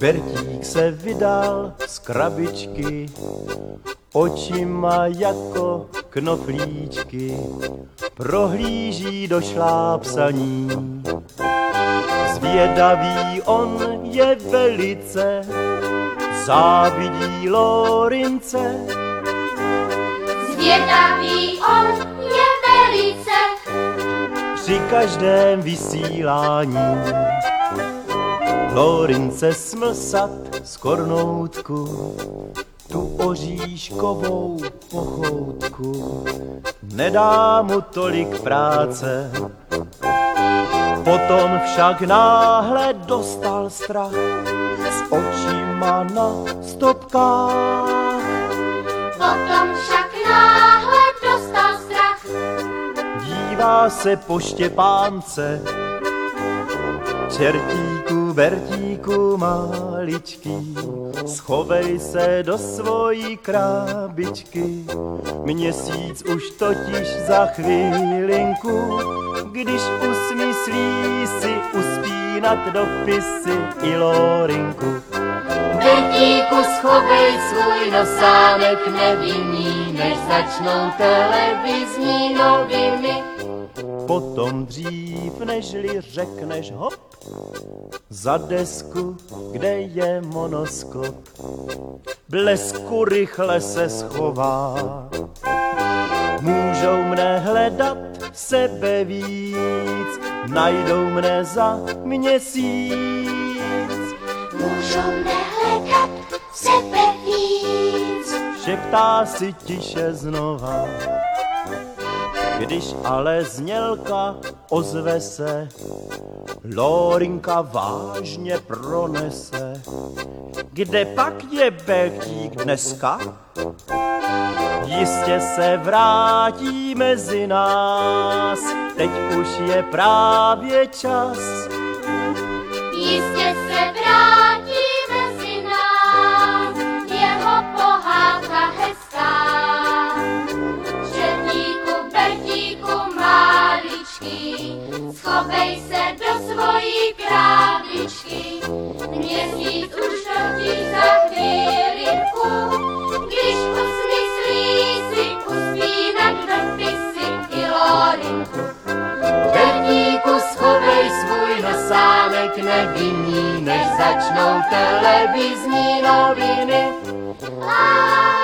Bertík se vydal z krabičky, očima jako knoflíčky, prohlíží do šlápsaní. Zvědavý on je velice, závidí Lorince. Zvědavý on je velice, při každém vysílání. Lorince smlsat z kornoutku, tu oříškovou pochoutku, nedá mu tolik práce. Potom však náhle dostal strach, s očima na stopkách. Potom však náhle dostal strach, Dívá se po Štěpánce, čertíku, Bertíku maličký, schovej se do svojí krabičky. Měsíc už totiž za chvilinku, když usmyslí si uspínat dopisy i Lorinku. Bertíku, schovej svůj nosánek nevinný, než začnou televizní noviny. Potom dřív, nežli řekneš hop, za desku, kde je monoskop, blesku rychle se schová. Můžou mne hledat sebe víc, najdou mne za měsíc. Můžou mne hledat sebe víc, Šeptá si tiše znova, když ale znělka ozve se, Lorinka vážně pronese. Kde pak je Bertík dneska? Jistě se vrátí mezi nás, teď už je právě čas. jistě se vrátí mezi nás, jeho pohádka hezká. Čertíku, Bertíku maličký, schovej se do svojí krabičky. Měsíc už totiž za chvílinku, když usmyslí si uspínat dopisy i Lorinku. Bertíku, schovej svůj nosánek nevinný, než začnou televizní noviny.